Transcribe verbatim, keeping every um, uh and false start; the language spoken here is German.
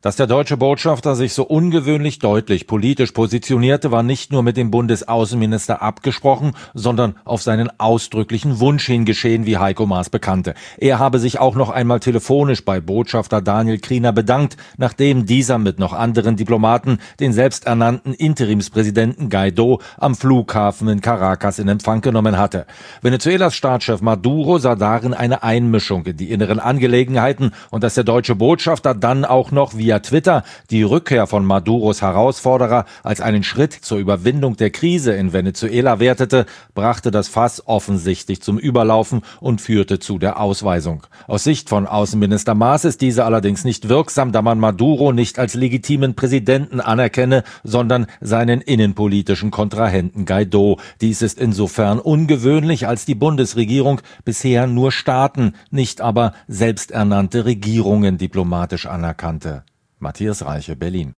Dass der deutsche Botschafter sich so ungewöhnlich deutlich politisch positionierte, war nicht nur mit dem Bundesaußenminister abgesprochen, sondern auf seinen ausdrücklichen Wunsch hin geschehen, wie Heiko Maas bekannte. Er habe sich auch noch einmal telefonisch bei Botschafter Daniel Kriener bedankt, nachdem dieser mit noch anderen Diplomaten den selbsternannten Interimspräsidenten Guaidó am Flughafen in Caracas in Empfang genommen hatte. Venezuelas Staatschef Maduro sah darin eine Einmischung in die inneren Angelegenheiten und dass der deutsche Botschafter dann auch noch via Twitter die Rückkehr von Maduros Herausforderer als einen Schritt zur Überwindung der Krise in Venezuela wertete, brachte das Fass offensichtlich zum Überlaufen und führte zu der Ausweisung. Aus Sicht von Außenminister Maas ist diese allerdings nicht wirksam, da man Maduro nicht als legitimen Präsidenten anerkenne, sondern seinen innenpolitischen Kontrahenten Guaidó. Dies ist insofern ungewöhnlich, als die Bundesregierung bisher nur Staaten, nicht aber selbsternannte Regierungen diplomatisch anerkannte. Matthias Reiche, Berlin.